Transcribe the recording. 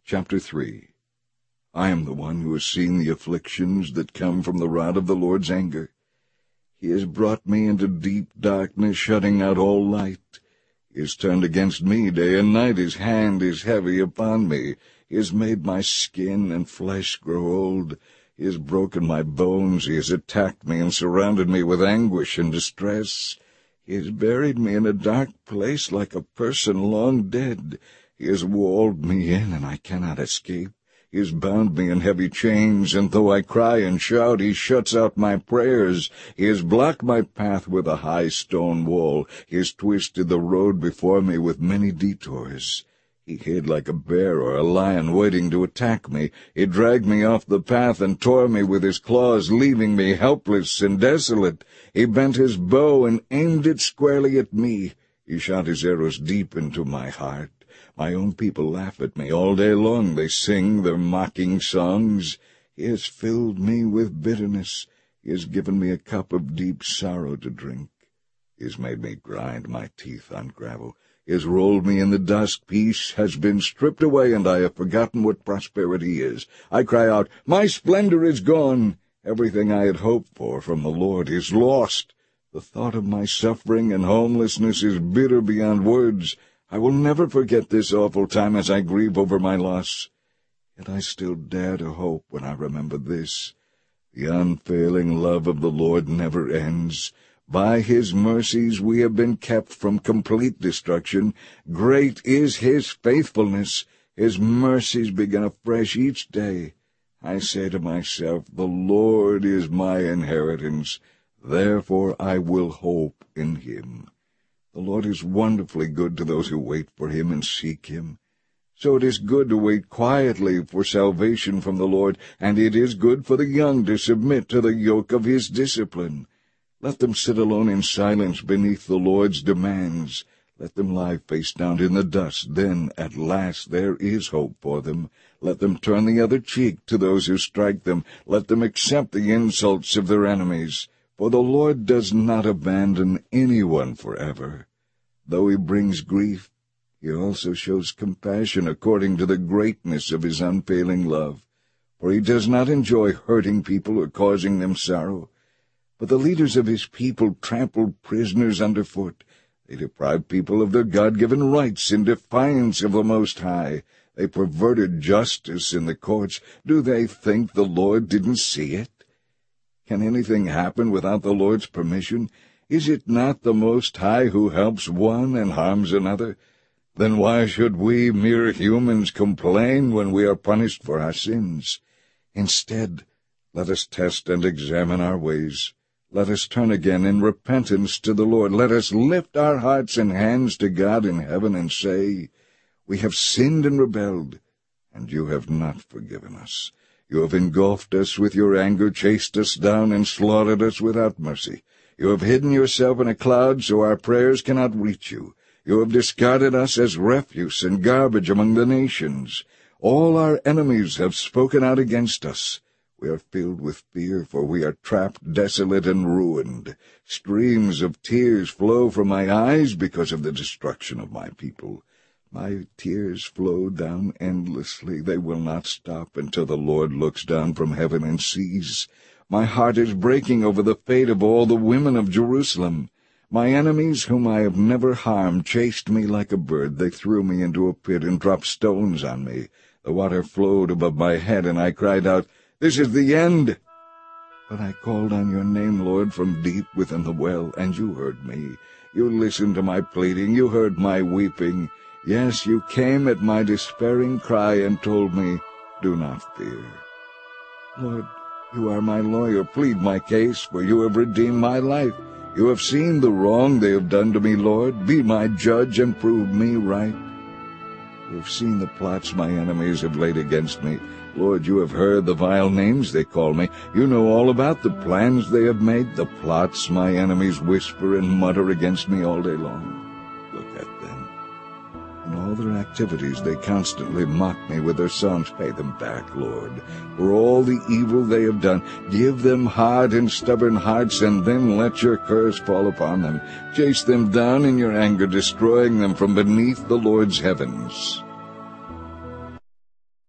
Chapter 3. I am the one who has seen the afflictions that come from the rod of the Lord's anger. He has brought me into deep darkness, shutting out all light. He has turned against me day and night. His hand is heavy upon me. He has made my skin and flesh grow old. He has broken my bones. He has attacked me and surrounded me with anguish and distress. He has buried me in a dark place like a person long dead. He has walled me in, and I cannot escape. He has bound me in heavy chains, and though I cry and shout, he shuts out my prayers. He has blocked my path with a high stone wall. He has twisted the road before me with many detours. He hid like a bear or a lion waiting to attack me. He dragged me off the path and tore me with his claws, leaving me helpless and desolate. He bent his bow and aimed it squarely at me. He shot his arrows deep into my heart. My own people laugh at me all day long. They sing their mocking songs. He has filled me with bitterness. He has given me a cup of deep sorrow to drink. He has made me grind my teeth on gravel. He has rolled me in the dust. Peace has been stripped away, and I have forgotten what prosperity is. I cry out, my splendor is gone. Everything I had hoped for from the Lord is lost. The thought of my suffering and homelessness is bitter beyond words. I will never forget this awful time as I grieve over my loss. Yet I still dare to hope when I remember this. The unfailing love of the Lord never ends. By his mercies we have been kept from complete destruction. Great is his faithfulness. His mercies begin afresh each day. I say to myself, the Lord is my inheritance. Therefore I will hope in him. The Lord is wonderfully good to those who wait for him and seek him. So it is good to wait quietly for salvation from the Lord, and it is good for the young to submit to the yoke of his discipline. Let them sit alone in silence beneath the Lord's demands. Let them lie face down in the dust. Then, at last, there is hope for them. Let them turn the other cheek to those who strike them. Let them accept the insults of their enemies. For the Lord does not abandon anyone forever. Though he brings grief, he also shows compassion according to the greatness of his unfailing love. For he does not enjoy hurting people or causing them sorrow. But the leaders of his people trampled prisoners underfoot. They deprived people of their God-given rights in defiance of the Most High. They perverted justice in the courts. Do they think the Lord didn't see it? Can anything happen without the Lord's permission? Is it not the Most High who helps one and harms another? Then why should we mere humans complain when we are punished for our sins? Instead, let us test and examine our ways. Let us turn again in repentance to the Lord. Let us lift our hearts and hands to God in heaven and say, we have sinned and rebelled, and you have not forgiven us. You have engulfed us with your anger, chased us down, and slaughtered us without mercy. You have hidden yourself in a cloud so our prayers cannot reach you. You have discarded us as refuse and garbage among the nations. All our enemies have spoken out against us. We are filled with fear, for we are trapped, desolate, and ruined. Streams of tears flow from my eyes because of the destruction of my people. My tears flow down endlessly. They will not stop until the Lord looks down from heaven and sees. My heart is breaking over the fate of all the women of Jerusalem. My enemies, whom I have never harmed, chased me like a bird. They threw me into a pit and dropped stones on me. The water flowed above my head, and I cried out, this is the end. But I called on your name, Lord, from deep within the well, and you heard me. You listened to my pleading. You heard my weeping. Yes, you came at my despairing cry and told me, do not fear. Lord, you are my lawyer. Plead my case, for you have redeemed my life. You have seen the wrong they have done to me, Lord. Be my judge and prove me right. You have seen the plots my enemies have laid against me. Lord, you have heard the vile names they call me. You know all about the plans they have made, the plots my enemies whisper and mutter against me all day long. Look at them. In all their activities they constantly mock me with their songs. Pay them back, Lord, for all the evil they have done. Give them hard and stubborn hearts, and then let your curse fall upon them. Chase them down in your anger, destroying them from beneath the Lord's heavens.